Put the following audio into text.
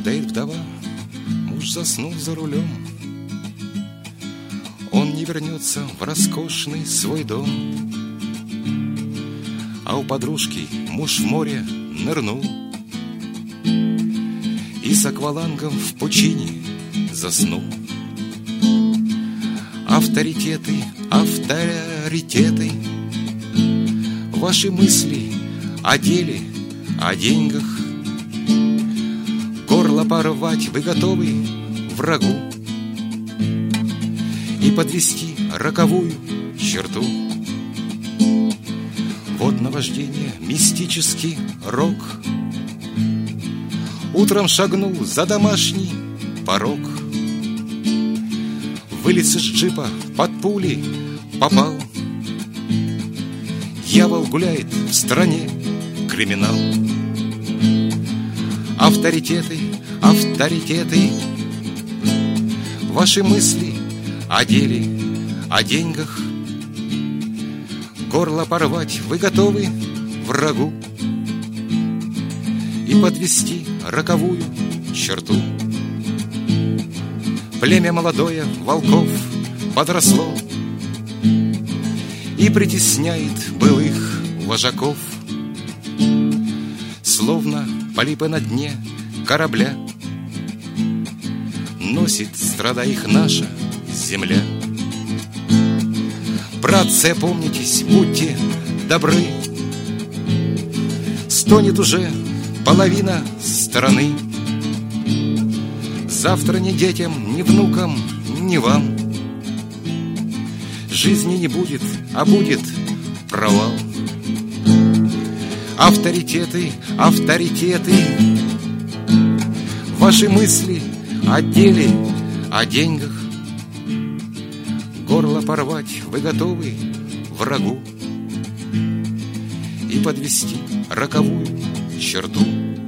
Падает вдова, муж заснул за рулем. Он не вернется в роскошный свой дом. А у подружки муж в море нырнул и с аквалангом в пучине заснул. Авторитеты, авторитеты, ваши мысли о деле, о деньгах. Горло порвать вы готовы врагу и подвести роковую черту. Вот наваждение, мистический рок. Утром шагнул за домашний порог. Вылез из джипа, под пули попал. Дьявол гуляет в стране, криминал. Авторитеты, авторитеты, ваши мысли о деле, о деньгах. Горло порвать вы готовы врагу и подвести роковую черту. Племя молодое волков подросло и притесняет былых вожаков. Словно полипы на дне корабля носит, страдая их, наша земля. Братцы, опомнитесь, будьте добры. Стонет уже половина страны. Завтра ни детям, ни внукам, ни вам жизни не будет, а будет провал. Авторитеты, авторитеты, ваши мысли о деле, о деньгах. Горло порвать вы готовы врагу и подвести роковую черту.